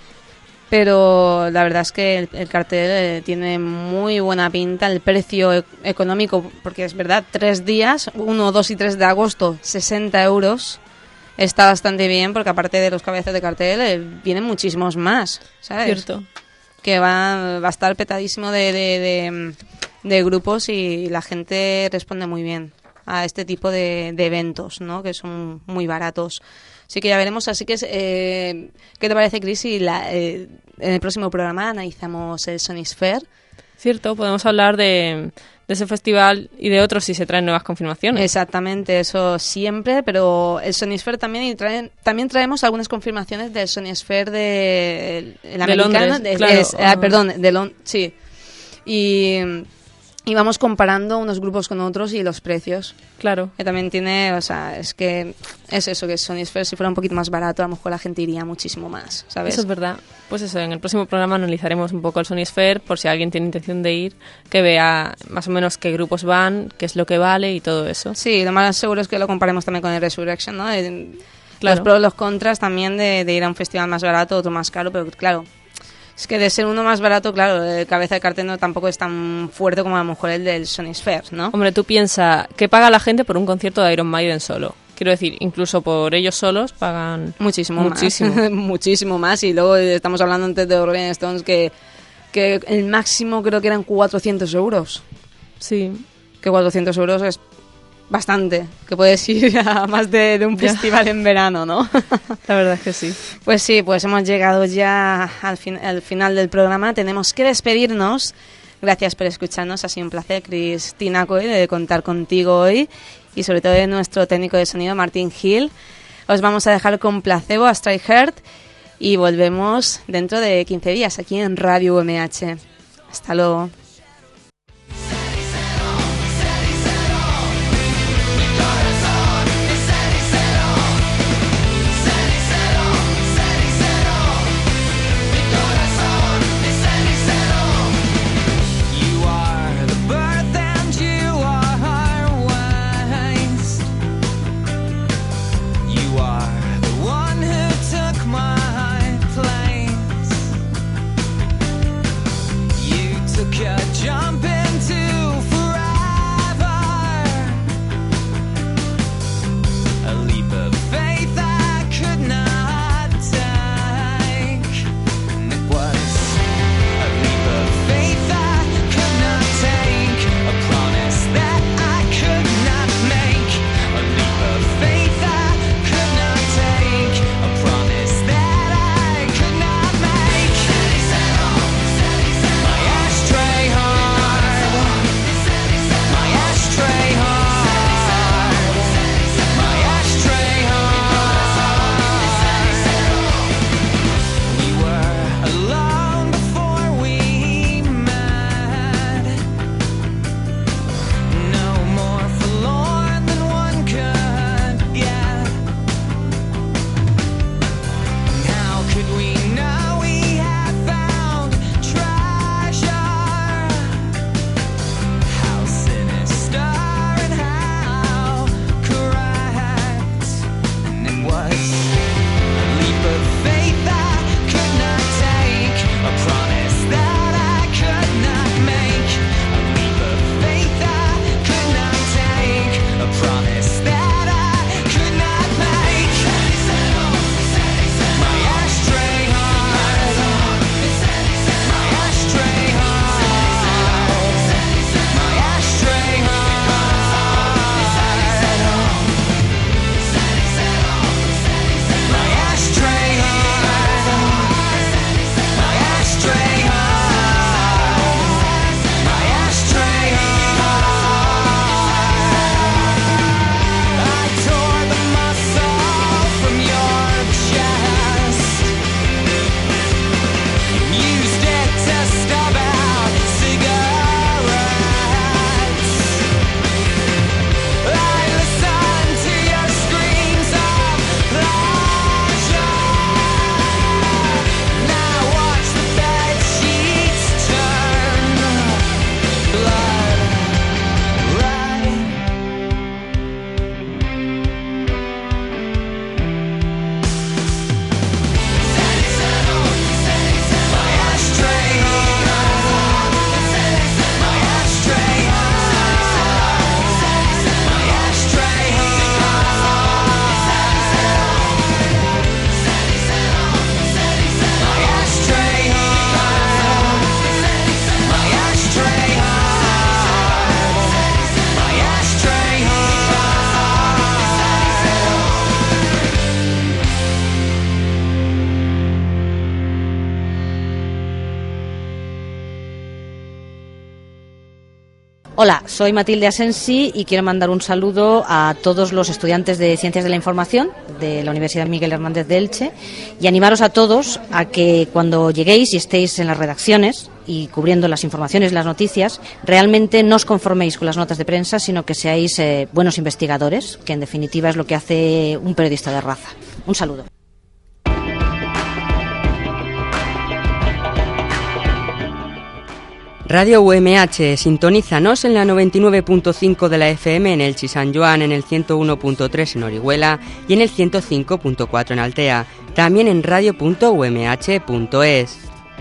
Pero la verdad es que el, el cartel eh, tiene muy buena pinta, el precio e- económico, porque es verdad, tres días, uno, dos y tres de agosto, sesenta euros, está bastante bien, porque aparte de los cabezas de cartel, eh, vienen muchísimos más, ¿sabes? Cierto. Que va, va a estar petadísimo de, de, de, de grupos y la gente responde muy bien a este tipo de, de eventos, ¿no? Que son muy baratos. Así que ya veremos. Así que, eh, ¿qué te parece, Chris? Si la, eh, en el próximo programa analizamos el Sonisphere Cierto, podemos hablar de, de ese festival y de otros si se traen nuevas confirmaciones. Exactamente, eso siempre, pero el Sonisphere también, y traen, también traemos algunas confirmaciones del Sonisphere de, el, el de americano, Londres, de, claro. es, ah, perdón, de Londres, sí. Y, y vamos comparando unos grupos con otros y los precios. Claro. Que también tiene, o sea, es que es eso, que Sonisphere si fuera un poquito más barato, a lo mejor la gente iría muchísimo más, ¿sabes? Eso es verdad. Pues eso, en el próximo programa analizaremos un poco el Sonisphere, por si alguien tiene intención de ir, que vea más o menos qué grupos van, qué es lo que vale y todo eso. Sí, lo más seguro es que lo comparemos también con el Resurrection, ¿no? De, claro. Los pros, los contras también de, de ir a un festival más barato, otro más caro, pero claro, es que de ser uno más barato, claro, el cabeza de cartel no tampoco es tan fuerte como a lo mejor el del Sonisphere, ¿no? Hombre, tú piensa, ¿qué paga la gente por un concierto de Iron Maiden solo? Quiero decir, incluso por ellos solos pagan muchísimo, muchísimo más. muchísimo más. Y luego estamos hablando antes de Rolling Stones que, que el máximo creo que eran cuatrocientos euros. Sí. Que cuatrocientos euros es bastante. Que puedes ir a más de, de un Ya. festival en verano, ¿no? La verdad es que sí. Pues sí, pues hemos llegado ya al, fin, al final del programa. Tenemos que despedirnos. Gracias por escucharnos. Ha sido un placer, Cristina Coy, de contar contigo hoy. Y sobre todo de nuestro técnico de sonido, Martín Gil. Os vamos a dejar con Placebo, a Strike Heart. Y volvemos dentro de quince días aquí en Radio U M H. Hasta luego. Took your Hola, soy Matilde Asensi y quiero mandar un saludo a todos los estudiantes de Ciencias de la Información de la Universidad Miguel Hernández de Elche y animaros a todos a que cuando lleguéis y estéis en las redacciones y cubriendo las informaciones, las noticias, realmente no os conforméis con las notas de prensa, sino que seáis eh, buenos investigadores, que en definitiva es lo que hace un periodista de raza. Un saludo. Radio U M H, sintonízanos en la noventa y nueve punto cinco de la F M en Elche y San Joan, en el ciento uno punto tres en Orihuela y en el ciento cinco punto cuatro en Altea. También en radio punto u m h punto es.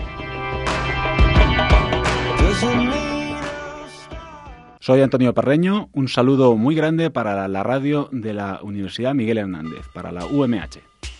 Soy Antonio Parreño, un saludo muy grande para la radio de la Universidad Miguel Hernández, para la U M H.